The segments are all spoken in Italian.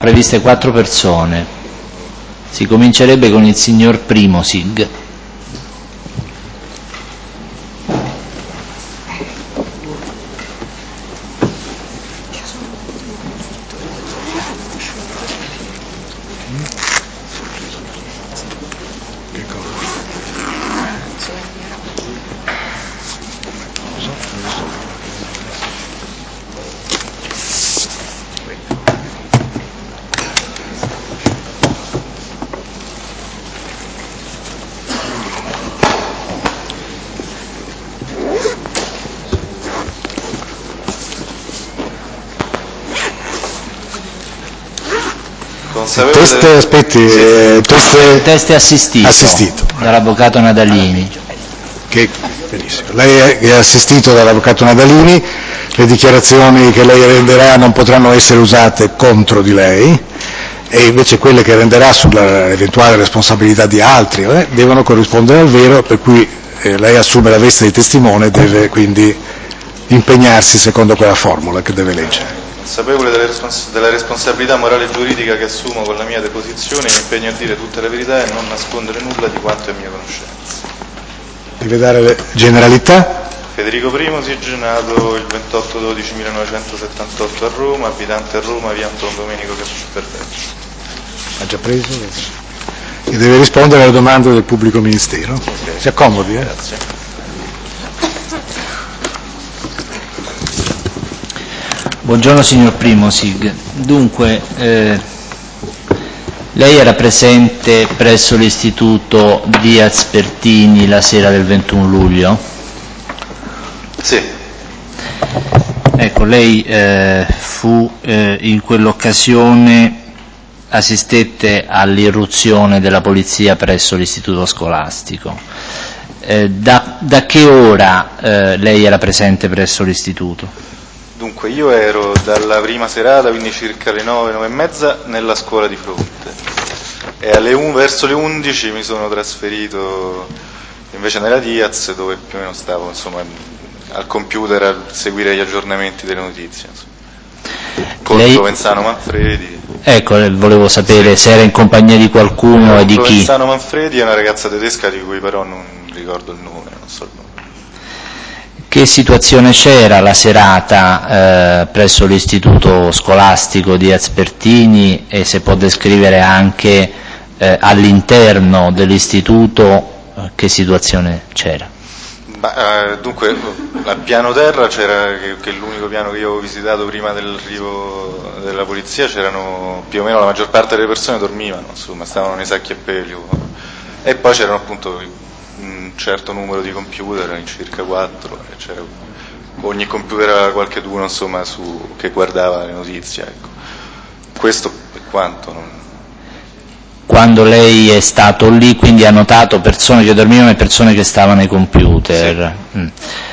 previste 4 persone. Si comincerebbe con il signor Primosig. Test assistito dall'avvocato Nadalini. Benissimo. Lei è assistito dall'avvocato Nadalini, le dichiarazioni che lei renderà non potranno essere usate contro di lei e invece quelle che renderà sulla eventuale responsabilità di altri devono corrispondere al vero, per cui lei assume la veste di testimone e deve quindi impegnarsi secondo quella formula che deve leggere. Consapevole della responsabilità morale e giuridica che assumo con la mia deposizione, mi impegno a dire tutta la verità e non nascondere nulla di quanto è mia conoscenza. Deve dare le generalità. Federico Primosig, nato il 28/12/1978 a Roma, abitante a Roma, via Anton Domenico Casciuferretti. Ha già preso? E deve rispondere alle domande del pubblico ministero. Okay. Si accomodi. Grazie. Buongiorno signor Primosig. Dunque, lei era presente presso l'istituto Diaz Pertini la sera del 21 luglio? Sì. Ecco, lei fu in quell'occasione, assistette all'irruzione della polizia presso l'istituto scolastico. Da che ora lei era presente presso l'istituto? Dunque, io ero dalla prima serata, quindi circa le 9, 9 e mezza, nella scuola di fronte e verso le 11 mi sono trasferito invece nella Diaz, dove più o meno stavo al computer a seguire gli aggiornamenti delle notizie. Con Provenzano Manfredi. Ecco, volevo sapere se era in compagnia di qualcuno e di chi. Provenzano Manfredi è una ragazza tedesca di cui però non ricordo il nome, non so il nome. Che situazione c'era la serata presso l'istituto scolastico di Aspertini e se può descrivere anche all'interno dell'istituto che situazione c'era? Dunque, al piano terra c'era, che è l'unico piano che io avevo visitato prima dell'arrivo della polizia, c'erano più o meno la maggior parte delle persone dormivano, insomma, stavano nei sacchi a pelo e poi c'erano appunto un certo numero di computer, in circa 4, e c'era ogni computer aveva qualcheduno insomma che guardava le notizie, ecco. Questo è quanto. Quando lei è stato lì, quindi ha notato persone che dormivano e persone che stavano ai computer. Sì.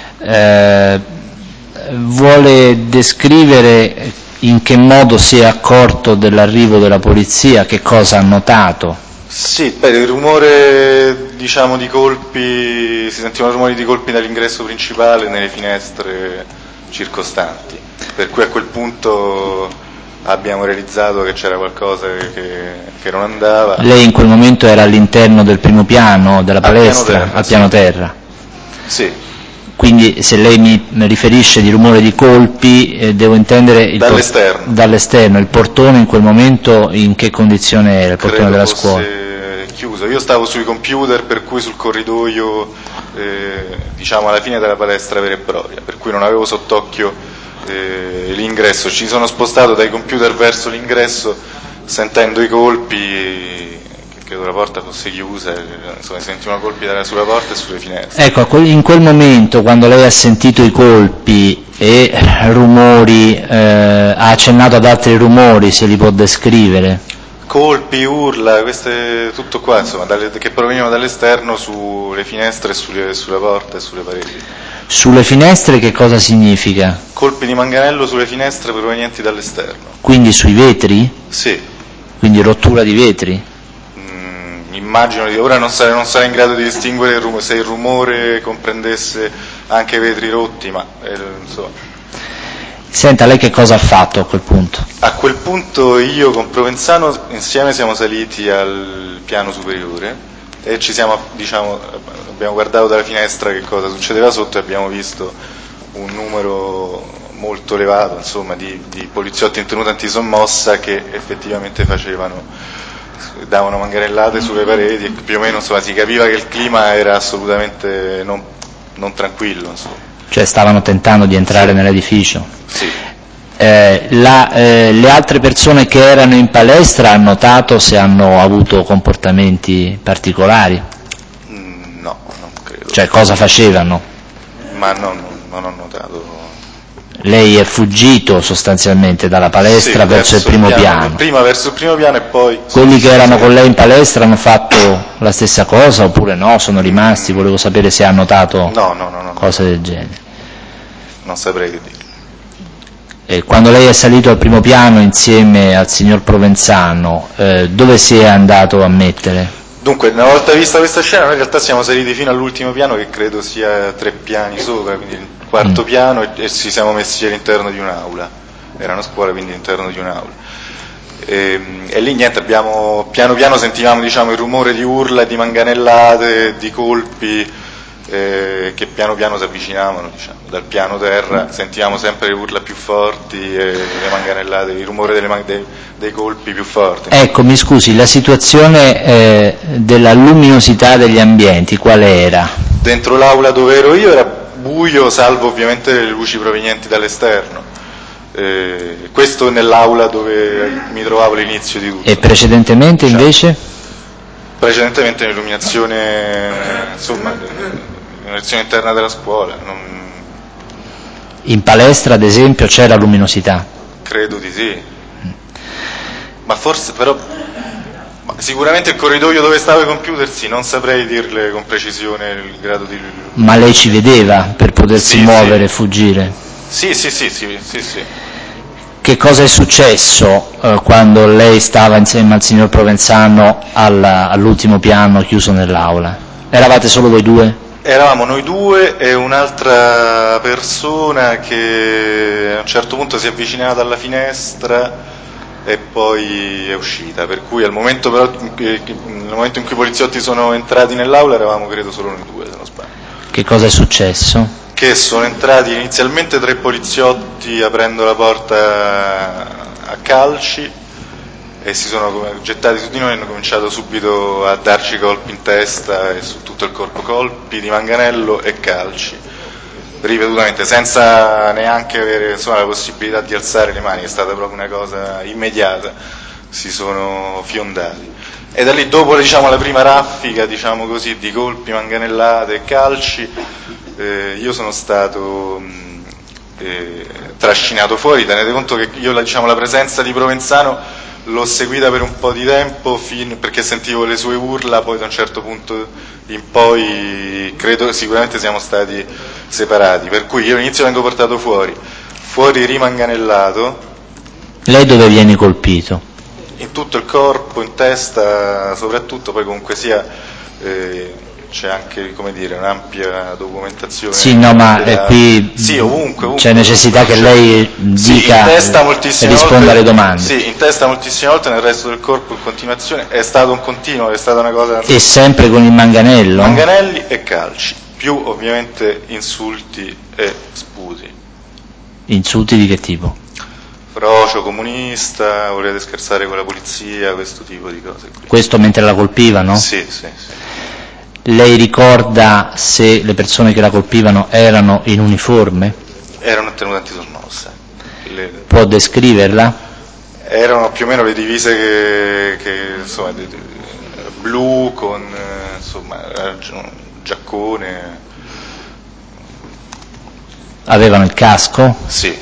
Vuole descrivere in che modo si è accorto dell'arrivo della polizia, che cosa ha notato? Sì, il rumore diciamo di colpi, si sentivano rumori di colpi dall'ingresso principale nelle finestre circostanti, per cui a quel punto abbiamo realizzato che c'era qualcosa che non andava. Lei in quel momento era all'interno del primo piano della palestra, al piano terra? Sì. Quindi se lei mi riferisce di rumore di colpi, devo intendere dall'esterno. Il portone in quel momento in che condizione era, il portone della scuola? Chiuso. Io stavo sui computer, per cui sul corridoio diciamo alla fine della palestra vera e propria, per cui non avevo sott'occhio l'ingresso. Ci sono spostato dai computer verso l'ingresso sentendo i colpi, che credo la porta fosse chiusa, insomma sentivano colpi sulla porta e sulle finestre. Ecco, in quel momento quando lei ha sentito i colpi e rumori, ha accennato ad altri rumori, se li può descrivere? Colpi, urla, tutto qua, insomma, che provenivano dall'esterno sulle finestre, sulla porta e sulle pareti. Sulle finestre che cosa significa? Colpi di manganello sulle finestre provenienti dall'esterno. Quindi sui vetri? Sì. Quindi rottura di vetri? Immagino ora non sarei in grado di distinguere se il rumore comprendesse anche vetri rotti, ma insomma. Senta, lei che cosa ha fatto a quel punto? A quel punto io con Provenzano insieme siamo saliti al piano superiore e ci siamo, diciamo, abbiamo guardato dalla finestra che cosa succedeva sotto e abbiamo visto un numero molto elevato, insomma, di poliziotti in tenuta antisommossa che effettivamente davano manganellate sulle pareti e più o meno, insomma, si capiva che il clima era assolutamente non tranquillo, insomma. Cioè stavano tentando di entrare nell'edificio? Sì. Le altre persone che erano in palestra hanno notato se hanno avuto comportamenti particolari? No, non credo. Cioè cosa facevano? Ma non ho notato. Lei è fuggito sostanzialmente dalla palestra verso il primo piano? Prima verso il primo piano e poi... Quelli che erano con lei in palestra hanno fatto la stessa cosa oppure no? Sono rimasti? Volevo sapere se ha notato cose del genere. Non saprei che dire. E quando lei è salito al primo piano insieme al signor Provenzano, dove si è andato a mettere? Dunque, una volta vista questa scena, noi in realtà siamo saliti fino all'ultimo piano, che credo sia 3 piani sopra, quindi il quarto piano, e ci siamo messi all'interno di un'aula. Era una scuola, quindi all'interno di un'aula. E lì niente, piano piano sentivamo, diciamo, il rumore di urla, di manganellate, di colpi, che piano piano si avvicinavano, diciamo, dal piano terra, sentivamo sempre le urla più forti e le manganellate, il rumore dei colpi più forti. Ecco, mi scusi, la situazione della luminosità degli ambienti qual era? Dentro l'aula dove ero io era buio, salvo ovviamente le luci provenienti dall'esterno. Questo nell'aula dove mi trovavo all'inizio di tutto. E precedentemente invece? Precedentemente l'illuminazione, insomma, l'illuminazione interna della scuola. In palestra, ad esempio, c'era luminosità? Credo di sì. Ma forse, però, sicuramente il corridoio dove stava i computer sì, non saprei dirle con precisione il grado di... Ma lei ci vedeva per potersi muovere e fuggire? Sì. Che cosa è successo quando lei stava insieme al signor Provenzano all'ultimo piano chiuso nell'aula? Eravate solo voi due? Eravamo noi due e un'altra persona che a un certo punto si è avvicinata alla finestra e poi è uscita, per cui al momento però, nel momento in cui i poliziotti sono entrati nell'aula eravamo credo solo noi due, se non sbaglio. Che cosa è successo? Che sono entrati inizialmente 3 poliziotti aprendo la porta a calci e si sono gettati su di noi e hanno cominciato subito a darci colpi in testa e su tutto il corpo, colpi di manganello e calci, ripetutamente, senza neanche avere, insomma, la possibilità di alzare le mani, è stata proprio una cosa immediata, si sono fiondati. E da lì, dopo, diciamo, la prima raffica, diciamo così, di colpi, manganellate e calci, io sono stato trascinato fuori. Tenete conto che io, diciamo, la presenza di Provenzano l'ho seguita per un po' di tempo, perché sentivo le sue urla, poi da un certo punto in poi credo sicuramente siamo stati separati, per cui io all'inizio vengo portato fuori rimanganellato. Lei dove viene colpito? In tutto il corpo, in testa soprattutto, poi comunque sia c'è anche, come dire, un'ampia documentazione. Sì, no, ma qui sì, ovunque c'è necessità che lei dica e risponda alle domande. Sì, in testa moltissime volte, nel resto del corpo in continuazione, è stato un continuo, è stata una cosa... E sempre con il manganello? Manganelli e calci, più ovviamente insulti e sputi. Insulti di che tipo? Frocio, comunista, volete scherzare con la polizia, questo tipo di cose qui. Questo mentre la colpivano? Sì. Lei ricorda se le persone che la colpivano erano in uniforme? Erano tenute antisommosse. Può descriverla? Erano più o meno le divise che insomma, blu con, insomma, giaccone. Avevano il casco? Sì.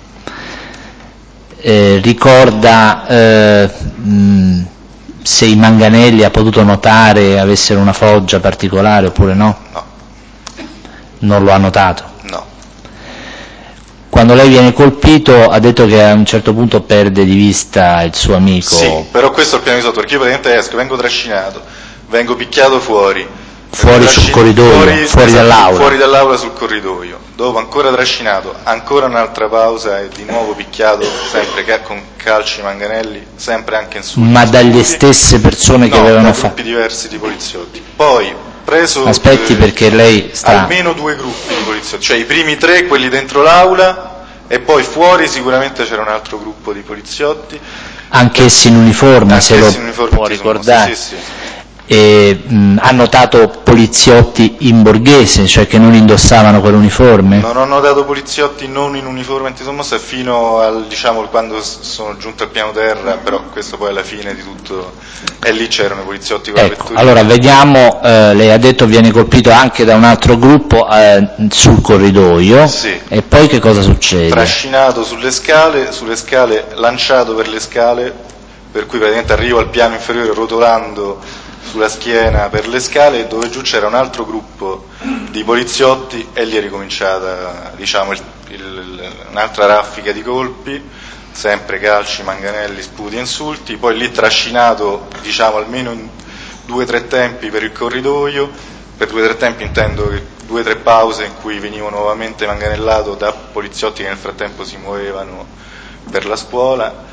Ricorda se i manganelli ha potuto notare avessero una foggia particolare oppure no? No. Non lo ha notato? No. Quando lei viene colpito ha detto che a un certo punto perde di vista il suo amico. Sì, però questo è il piano di sotto, perché io praticamente esco, vengo trascinato, vengo picchiato fuori, Fuori sul corridoio, fuori dall'aula. Fuori dall'aula sul corridoio. Dopo ancora trascinato, ancora un'altra pausa e di nuovo picchiato, sempre con calci, manganelli, sempre anche insulti. Ma dalle stesse persone che avevano fatto? No, da gruppi diversi di poliziotti. Poi preso... Aspetti, perché lei sta... Almeno 2 gruppi di poliziotti, cioè i primi 3, quelli dentro l'aula, e poi fuori sicuramente c'era un altro gruppo di poliziotti. Anch'essi in uniforme, se lo può ricordare. Sì. Ha notato poliziotti in borghese, cioè che non indossavano quell'uniforme? Non ho notato poliziotti non in uniforme antisommossa fino al, quando sono giunto al piano terra, però questo poi alla fine di tutto, e lì c'erano poliziotti con la vetturina. Allora vediamo, lei ha detto viene colpito anche da un altro gruppo sul corridoio, sì. E poi che cosa succede? Trascinato sulle scale, lanciato per le scale, per cui praticamente arrivo al piano inferiore rotolando sulla schiena per le scale, dove giù c'era un altro gruppo di poliziotti e lì è ricominciata un'altra raffica di colpi, sempre calci, manganelli, sputi e insulti, poi lì trascinato almeno in 2-3 tempi per il corridoio. Per 2-3 tempi intendo 2-3 pause in cui venivo nuovamente manganellato da poliziotti che nel frattempo si muovevano per la scuola.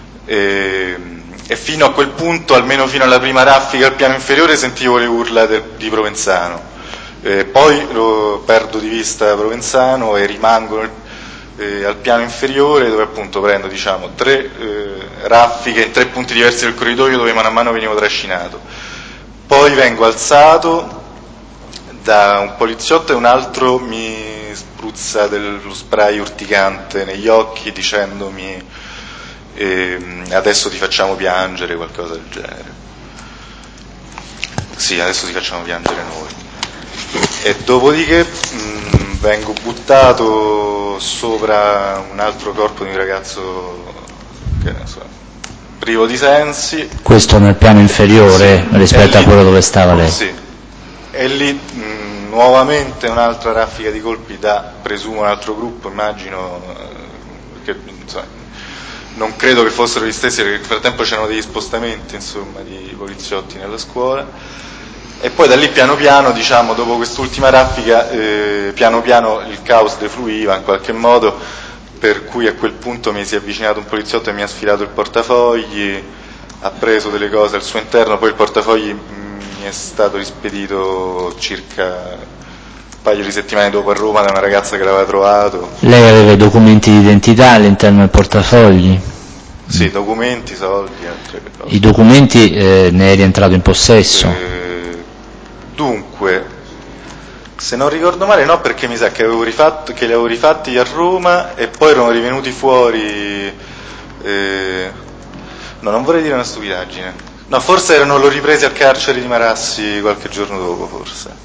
E fino a quel punto, almeno fino alla prima raffica al piano inferiore, sentivo le urla di Provenzano. Poi lo perdo di vista Provenzano e rimango al piano inferiore, dove appunto prendo 3 raffiche in 3 punti diversi del corridoio, dove mano a mano venivo trascinato. Poi vengo alzato da un poliziotto e un altro mi spruzza dello spray urticante negli occhi dicendomi adesso ti facciamo piangere, qualcosa del genere. Sì, adesso ti facciamo piangere noi. E dopodiché vengo buttato sopra un altro corpo di un ragazzo che privo di sensi. Questo nel piano inferiore, sì, rispetto a quello dove stava lei? Sì. E lì nuovamente un'altra raffica di colpi da, presumo, un altro gruppo, immagino, perché non credo che fossero gli stessi, perché nel frattempo c'erano degli spostamenti di poliziotti nella scuola. E poi da lì piano piano, dopo quest'ultima raffica, piano piano il caos defluiva in qualche modo, per cui a quel punto mi si è avvicinato un poliziotto e mi ha sfilato il portafogli, ha preso delle cose al suo interno, poi il portafogli mi è stato rispedito circa un paio di settimane dopo a Roma da una ragazza che l'aveva trovato. Lei aveva i documenti di identità all'interno del portafogli? Sì, documenti, soldi, altre cose. I documenti ne è rientrato in possesso? Dunque, se non ricordo male no, perché mi sa che li avevo rifatti a Roma e poi erano rivenuti fuori, no, non vorrei dire una stupidaggine, no, forse l'ho ripresi al carcere di Marassi qualche giorno dopo, forse.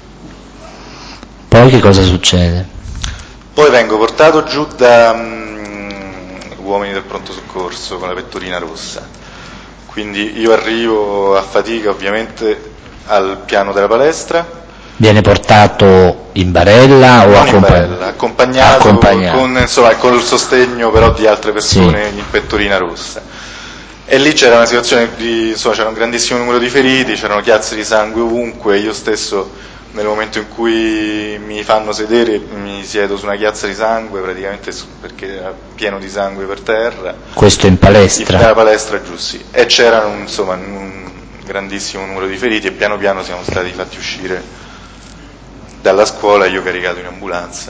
Poi che cosa succede? Poi vengo portato giù da uomini del pronto soccorso con la vetturina rossa, quindi io arrivo a fatica ovviamente al piano della palestra. Viene portato in barella o accompagnato. Con il sostegno però di altre persone, sì, in pettorina rossa. E lì c'era una situazione c'era un grandissimo numero di feriti, c'erano chiazze di sangue ovunque, io stesso nel momento in cui mi fanno sedere mi siedo su una chiazza di sangue praticamente perché era pieno di sangue per terra. Questo in palestra? Nella palestra giù, sì. E c'erano un grandissimo numero di feriti e piano piano siamo stati fatti uscire dalla scuola e io caricato in ambulanza.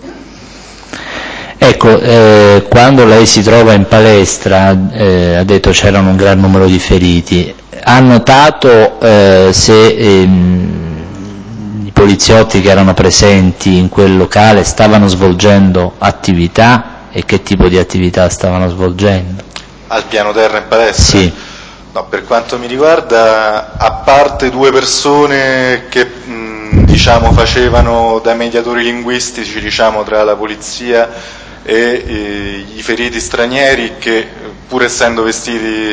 Ecco, quando lei si trova in palestra, ha detto c'erano un gran numero di feriti, ha notato se i poliziotti che erano presenti in quel locale stavano svolgendo attività e che tipo di attività stavano svolgendo? Al piano terra in palestra? Sì. No, per quanto mi riguarda, a parte 2 persone che facevano da mediatori linguistici tra la polizia e i feriti stranieri che pur essendo vestiti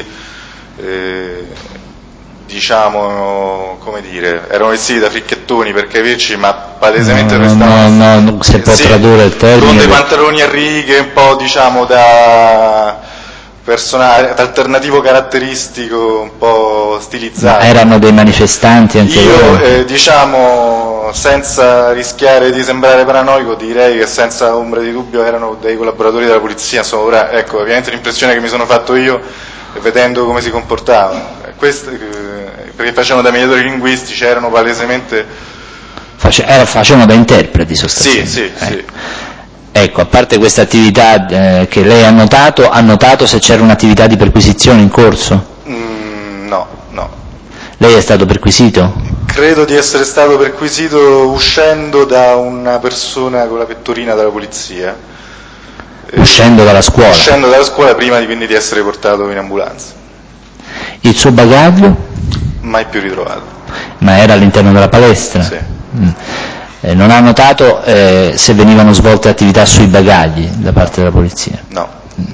erano vestiti da fricchettoni per capirci, ma palesemente non si può tradurre il termine, con dei pantaloni a righe un po' personale, alternativo caratteristico un po' stilizzato. Ma erano dei manifestanti anche loro? Diciamo, senza rischiare di sembrare paranoico, direi che senza ombra di dubbio erano dei collaboratori della polizia, insomma, ora, ecco, ovviamente l'impressione che mi sono fatto io, vedendo come si comportavano, perché facevano da mediatori linguistici, erano palesemente... Facevano da interpreti sostanzialmente? Sì. Ecco, a parte questa attività che lei ha notato se c'era un'attività di perquisizione in corso? No. Lei è stato perquisito? Credo di essere stato perquisito uscendo da una persona con la pettorina della polizia. Uscendo dalla scuola? Uscendo dalla scuola prima quindi di essere portato in ambulanza. Il suo bagaglio? Mai più ritrovato. Ma era all'interno della palestra? Sì. Non ha notato se venivano svolte attività sui bagagli da parte della polizia? No.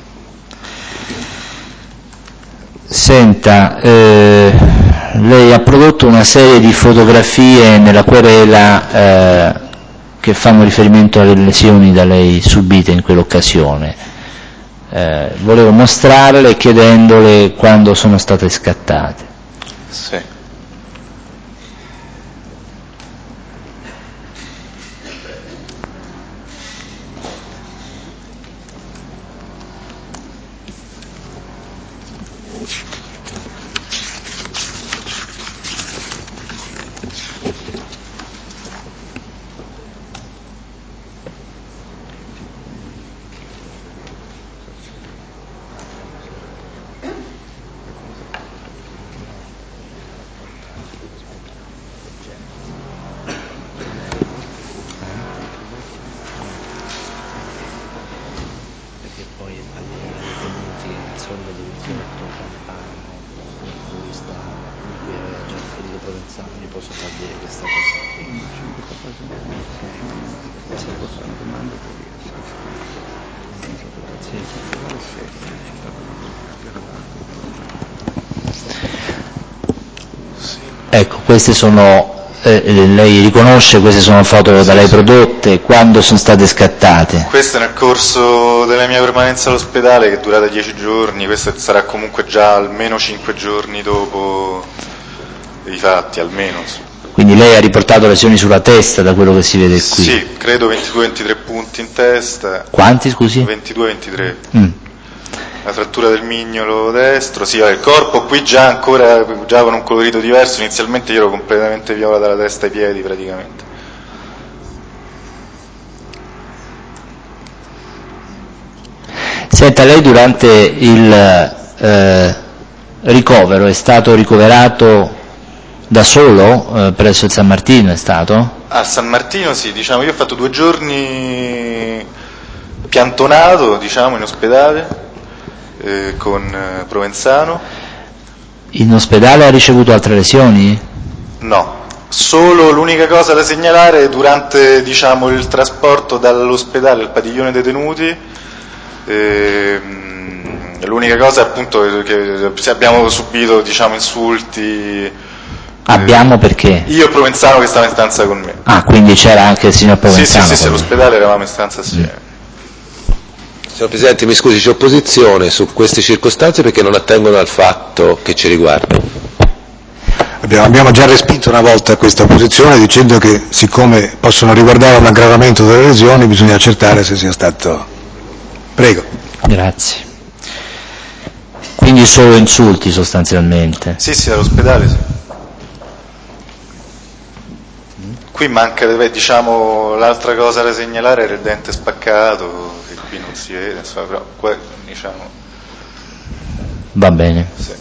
Senta, lei ha prodotto una serie di fotografie nella querela che fanno riferimento alle lesioni da lei subite in quell'occasione. Volevo mostrarle chiedendole quando sono state scattate. Sì. Ecco, queste sono, lei riconosce, queste sono foto da lei prodotte, quando sono state scattate? Questo nel corso della mia permanenza all'ospedale, che è durata 10 giorni, questo sarà comunque già almeno 5 giorni dopo i fatti, almeno. Quindi lei ha riportato lesioni sulla testa, da quello che si vede qui? Sì, credo 22-23 punti in testa. Quanti, scusi? 22-23. La frattura del mignolo destro, sì, il corpo qui già con un colorito diverso, inizialmente io ero completamente viola dalla testa ai piedi praticamente. Senta, lei durante il ricovero è stato ricoverato da solo presso il San Martino, è stato? A San Martino sì, diciamo, io ho fatto 2 giorni piantonato, diciamo, in ospedale con Provenzano. In ospedale ha ricevuto altre lesioni? No, solo l'unica cosa da segnalare durante, diciamo, il trasporto dall'ospedale al padiglione detenuti, l'unica cosa è appunto che abbiamo subito, diciamo, insulti. Abbiamo perché? Io e Provenzano che stava in stanza con me. Ah, quindi c'era anche il signor Provenzano? Sì, all'ospedale eravamo in stanza assieme. Signor Presidente, mi scusi, c'è opposizione su queste circostanze perché non attengono al fatto che ci riguarda. Abbiamo già respinto una volta questa opposizione dicendo che siccome possono riguardare un aggravamento delle lesioni bisogna accertare se sia stato... Prego. Grazie. Quindi solo insulti sostanzialmente? Sì, all'ospedale sì. Qui manca, diciamo, l'altra cosa da segnalare era il dente spaccato, che qui non si vede, insomma, però qua, diciamo... Va bene. Sì.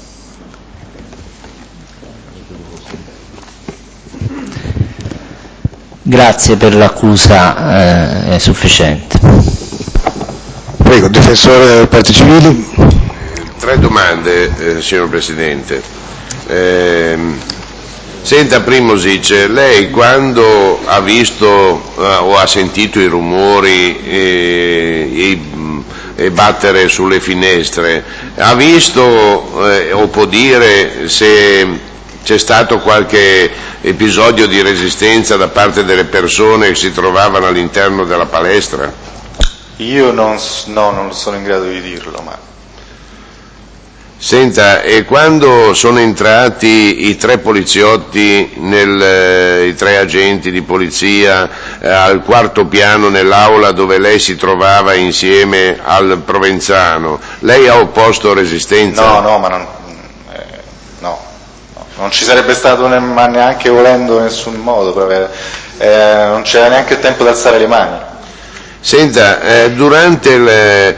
Grazie per l'accusa, è sufficiente. Prego, difensore delle parti civili. 3 domande, signor Presidente. Senta Primosic, lei quando ha visto o ha sentito i rumori e battere sulle finestre, ha visto o può dire se c'è stato qualche episodio di resistenza da parte delle persone che si trovavano all'interno della palestra? Io non sono in grado di dirlo, ma Senta, e quando sono entrati i 3 poliziotti, i 3 agenti di polizia al 4º piano nell'aula dove lei si trovava insieme al Provenzano, lei ha opposto resistenza? No, ma non ci sarebbe stato ma neanche volendo in nessun modo, proprio, non c'era neanche il tempo di alzare le mani. Senta, durante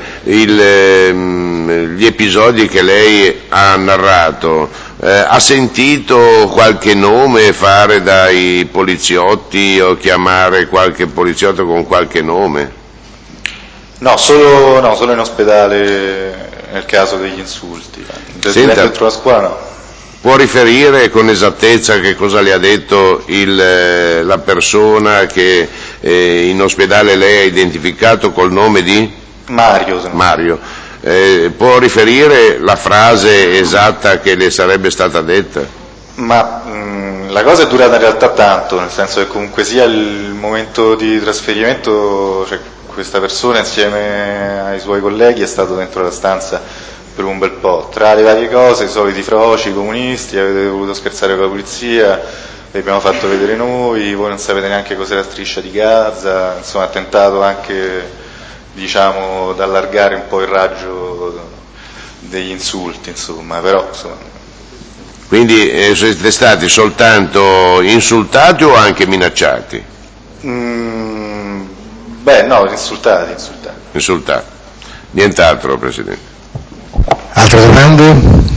gli episodi che lei ha narrato, ha sentito qualche nome fare dai poliziotti o chiamare qualche poliziotto con qualche nome? No, solo in ospedale nel caso degli insulti. Dentro la scuola no. Può riferire con esattezza che cosa le ha detto la persona che in ospedale lei ha identificato col nome di? Mario. Mario. Può riferire la frase esatta che le sarebbe stata detta? Ma la cosa è durata in realtà tanto, nel senso che comunque sia il momento di trasferimento, cioè questa persona insieme ai suoi colleghi è stato dentro la stanza per un bel po', tra le varie cose, i soliti froci, i comunisti, avete voluto scherzare con la polizia, vi abbiamo fatto vedere noi, voi non sapete neanche cos'è la striscia di Gaza, insomma ha tentato anche, diciamo, di allargare un po' il raggio degli insulti, insomma, però insomma. Quindi siete stati soltanto insultati o anche minacciati? Beh no, insultati. Insultati. Nient'altro, Presidente. Altre domande?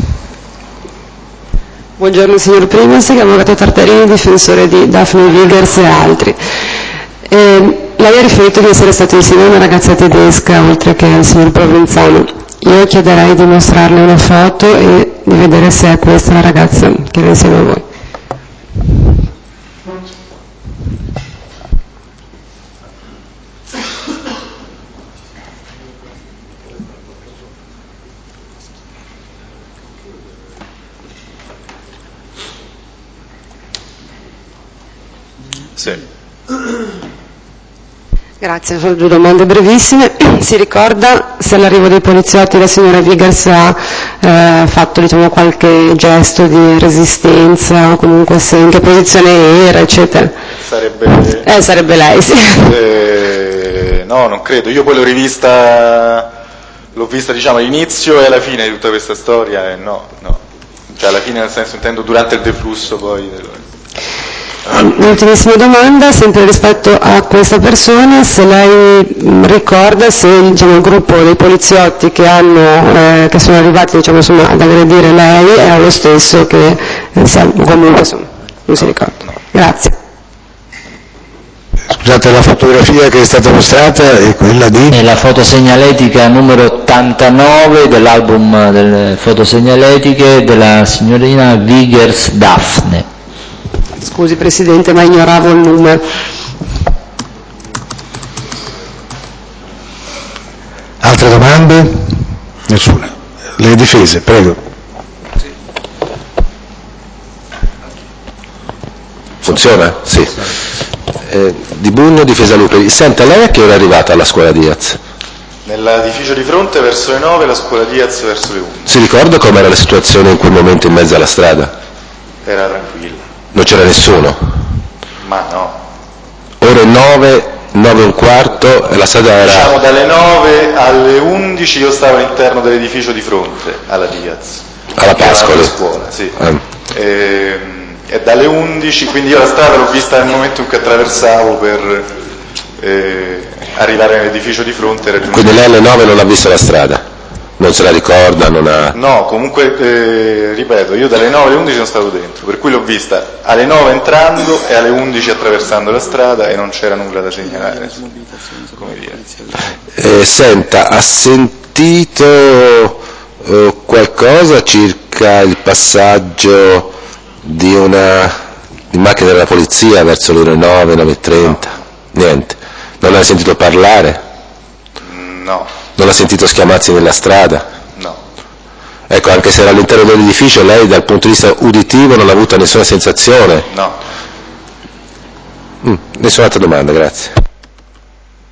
Buongiorno signor Primus, avvocato Tartarini, difensore di Daphne Wiggers e altri. Lei ha riferito di essere stato insieme a una ragazza tedesca oltre che al signor Provenzano. Io chiederei di mostrarle una foto e di vedere se è questa la ragazza che era insieme a voi. Sì. Grazie, ho due domande brevissime. Si ricorda se all'arrivo dei poliziotti la signora Wiggers ha fatto, diciamo, qualche gesto di resistenza o comunque se in che posizione era, eccetera? Sarebbe lei, sì. No, non credo. Io poi l'ho vista diciamo all'inizio e alla fine di tutta questa storia e no. Cioè alla fine nel senso intendo durante il deflusso poi. L'ultimissima domanda, sempre rispetto a questa persona, se lei ricorda se il gruppo dei poliziotti che sono arrivati ad aggredire lei era lo stesso che comunque non si ricorda. Sì. Scusate, la fotografia che è stata mostrata è quella di? È la fotosegnaletica numero 89 dell'album delle fotosegnaletiche della signorina Wiggers Daphne. Scusi Presidente, ma ignoravo il numero. Altre domande? Nessuna. Le difese, prego. Funziona? Sì. Di Bugno, difesa Lupi. Senta, lei a che ora è arrivata alla scuola Diaz? Nell'edificio di fronte verso le 9, la scuola Diaz verso le 11. Si ricorda com'era la situazione in quel momento in mezzo alla strada? Era tranquilla. Non c'era nessuno? Ma no. Ore 9, 9 e un quarto, e la strada era... Diciamo dalle 9 alle 11 io stavo all'interno dell'edificio di fronte alla Diaz. Alla Pascoli? Alla scuola, sì. E dalle 11, quindi io la strada l'ho vista nel momento in cui attraversavo per arrivare nell'edificio di fronte. Quindi lei alle 9 non ha visto la strada? Non se la ricorda, non ha... No, comunque, ripeto, io dalle 9 alle 11 sono stato dentro, per cui l'ho vista alle 9 entrando e alle 11 attraversando la strada e non c'era nulla da segnalare. Come dire. Senta, ha sentito qualcosa circa il passaggio di macchina della polizia verso le ore 9, 9:30? No. Niente. Non l'ha sentito parlare? No. Non ha sentito schiamazzi nella strada? No. Ecco, anche se era all'interno dell'edificio, lei dal punto di vista uditivo non ha avuto nessuna sensazione? No. Nessuna altra domanda, grazie.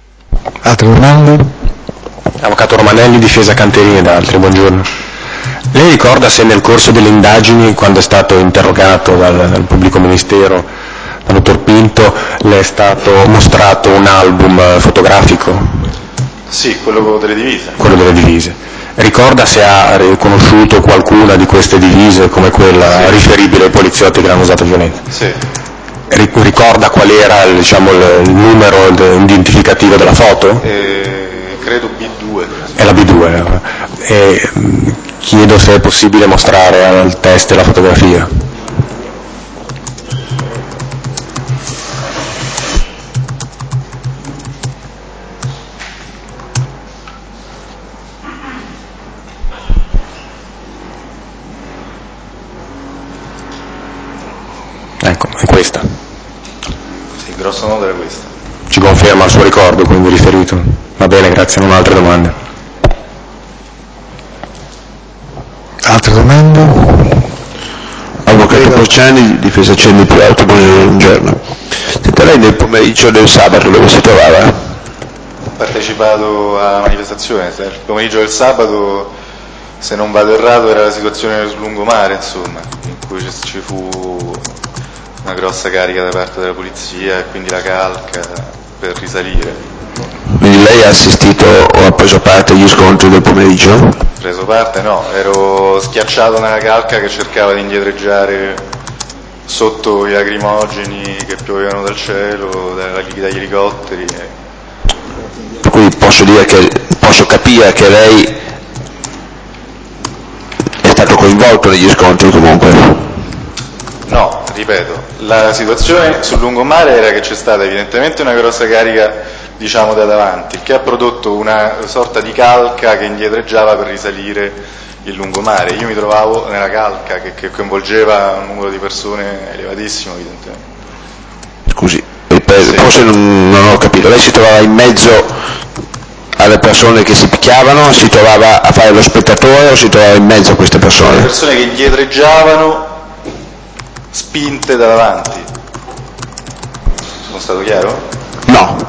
Altre domande? Avvocato Romanelli, difesa Canterini ed altri, buongiorno. Lei ricorda se nel corso delle indagini, quando è stato interrogato dal pubblico ministero, dal dottor Pinto, le è stato mostrato un album fotografico? Sì, quello delle divise. Quello delle divise. Ricorda se ha riconosciuto qualcuna di queste divise come quella riferibile ai poliziotti che hanno usato violenza? Sì. Ricorda qual era il numero identificativo della foto? Credo B2. È la B2. Chiedo se è possibile mostrare al test la fotografia. Ecco, è questa. Sì, grosso modo era questa. Ci conferma il suo ricordo, quindi riferito. Va bene, grazie, non ho altre domande. Altre domande? Avvocato Porciani, difesa Cenni più alto, buongiorno. Senta, lei nel pomeriggio del sabato dove si trovava? Ho partecipato alla manifestazione, il pomeriggio del sabato, se non vado errato, era la situazione sul lungomare, insomma, in cui ci fu una grossa carica da parte della polizia e quindi la calca per risalire. Quindi lei ha assistito o ha preso parte agli scontri del pomeriggio? Preso parte? No, ero schiacciato nella calca che cercava di indietreggiare sotto i lacrimogeni che piovevano dal cielo, dagli elicotteri. Per cui posso capire che lei è stato coinvolto negli scontri comunque? No, ripeto, la situazione sul lungomare era che c'è stata evidentemente una grossa carica, diciamo, da davanti, che ha prodotto una sorta di calca che indietreggiava per risalire il lungomare. Io mi trovavo nella calca che coinvolgeva un numero di persone elevatissimo, evidentemente. Scusi, forse non ho capito, lei si trovava in mezzo alle persone che si picchiavano, si trovava a fare lo spettatore o si trovava in mezzo a queste persone? Le persone che indietreggiavano spinte da davanti. Sono stato chiaro? No.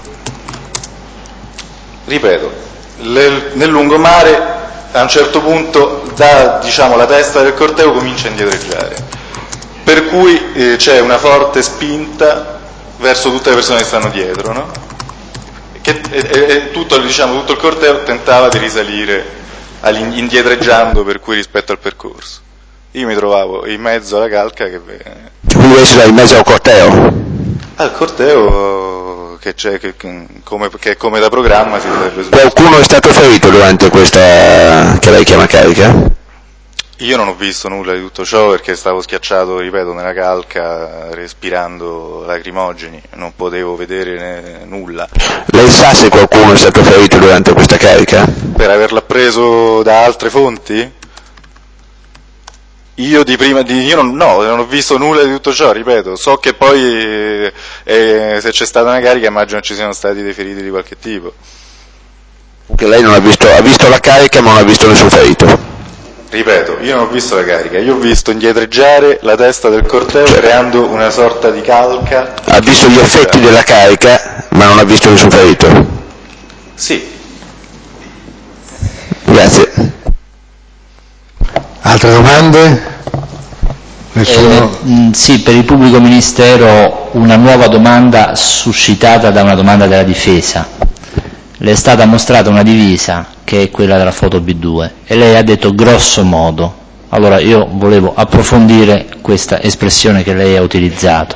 Ripeto, nel lungomare a un certo punto la testa del corteo comincia a indietreggiare, per cui c'è una forte spinta verso tutte le persone che stanno dietro, no? Tutto il corteo tentava di risalire indietreggiando, per cui rispetto al percorso. Io mi trovavo in mezzo alla calca Quindi lei si trova in mezzo al corteo? Al corteo che è come da programma si dovrebbe svolgere. Qualcuno è stato ferito durante questa che lei chiama carica? Io non ho visto nulla di tutto ciò perché stavo schiacciato, ripeto, nella calca, respirando lacrimogeni, non potevo vedere nulla. Lei sa se qualcuno è stato ferito durante questa carica? Per averla preso da altre fonti? Io non ho visto nulla di tutto ciò, ripeto, so che poi se c'è stata una carica immagino ci siano stati dei feriti di qualche tipo. Che lei non ha visto la carica ma non ha visto nessun ferito? Ripeto, io non ho visto la carica, io ho visto indietreggiare la testa del corteo creando una sorta di calca. Ha visto gli effetti della carica ma non ha visto nessun ferito? Sì. Grazie. Altre domande? Sì, per il pubblico ministero una nuova domanda suscitata da una domanda della difesa. Le è stata mostrata una divisa che è quella della foto B2 e lei ha detto grosso modo. Allora io volevo approfondire questa espressione che lei ha utilizzato.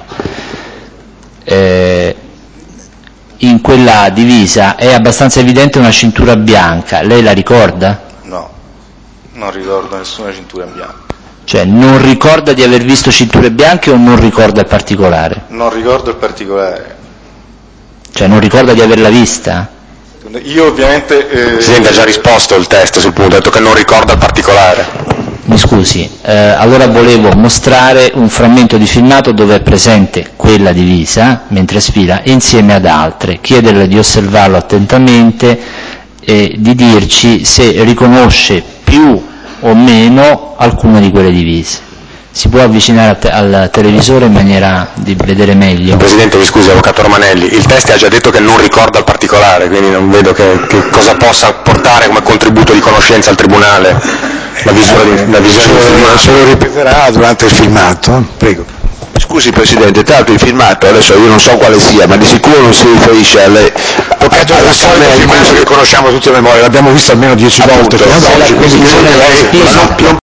In quella divisa è abbastanza evidente una cintura bianca, lei la ricorda? No, non ricordo nessuna cintura bianca. Cioè non ricorda di aver visto cinture bianche o non ricorda il particolare? Non ricordo il particolare. Cioè non ricorda di averla vista? Io ovviamente... Presidente ha già risposto il test sul punto, ha detto che non ricorda il particolare. Mi scusi, allora volevo mostrare un frammento di filmato dove è presente quella divisa mentre sfila insieme ad altre, chiederle di osservarlo attentamente e di dirci se riconosce più o meno alcune di quelle divise. Si può avvicinare al televisore in maniera di vedere meglio? Presidente, mi scusi, avvocato Romanelli, il test ha già detto che non ricorda il particolare, quindi non vedo che cosa possa raccontare come contributo di conoscenza al Tribunale la visione del filmato? Se lo ripeterà durante il filmato, prego. Scusi Presidente, tanto il filmato, adesso io non so quale sia, ma di sicuro non si riferisce alla Camera filmato che conosciamo tutti a memoria, l'abbiamo visto almeno 10 volte fino ad oggi, quindi credo che lei